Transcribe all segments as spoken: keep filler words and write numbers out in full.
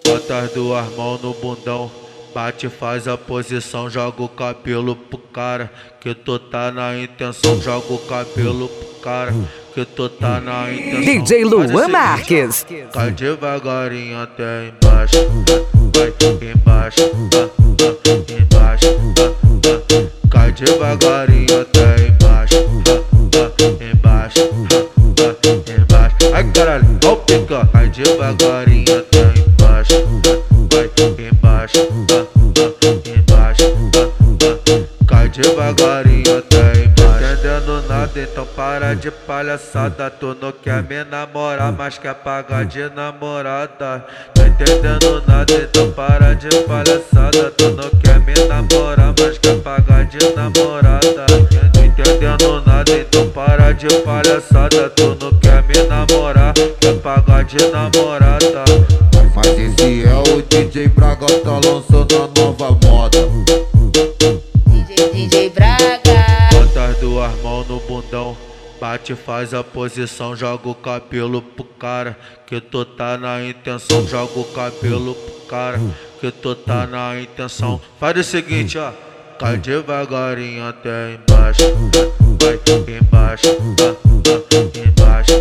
Bota as duas mãos no bundão, bate, faz a posição, joga o cabelo pro cara, que tu tá na intenção. Joga o cabelo pro cara, que tu tá na intenção. D J Luan Marques. Cai devagarinho até embaixo, vai embaixo, embaixo, cai devagarinho até embaixo, embaixo, embaixo. Ai caralho, ó o pica, cai devagarinho até embaixo, vai embaixo, embaixo, cai devagarinho até embaixo. Entendendo nada, então para de palhaçada. Tu não quer me namorar, mas quer pagar de namorada. Tá entendendo nada, então para de palhaçada. Tu não quer me namorar, mas quer pagar de namorada. Não entendendo nada, então para de palhaçada. Tu não quer me namorar, quer pagar de namorada. Mas esse é o D J Braga, tá lançando a nova moda. D J, D J Braga. Bota as duas mãos no bundão, bate, faz a posição, joga o cabelo pro cara, que tu tá na intenção. Joga o cabelo pro cara, que tu tá na intenção. Faz o seguinte, ó, cai devagarinho até embaixo, vai embaixo, embaixo,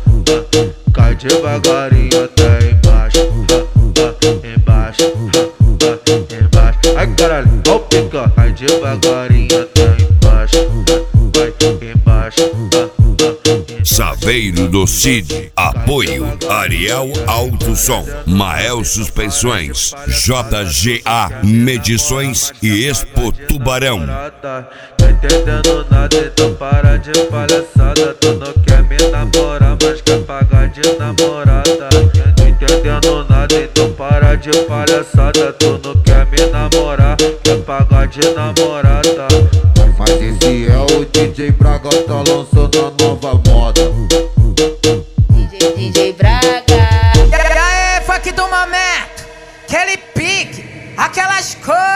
cai devagarinho até embaixo, embaixo, embaixo. Ai caralho, ó o pica, cai devagarinho até embaixo, vai embaixo. Saveiro do Cid, apoio Ariel Alto Som, Mael Suspensões, J G A Medições e Expo Tubarão. Tá entendendo nada, então para de palhaçada. Tu não quer me namorar, mas quer pagar de namorada. Não entendendo nada, então para de palhaçada. Tu não quer me namorar, quer pagar de namorada. Mas esse é o D J Braga, tá lançando a nova moda. D J, D J Braga. E aí, funk do momento, aquele pique, aquelas cores.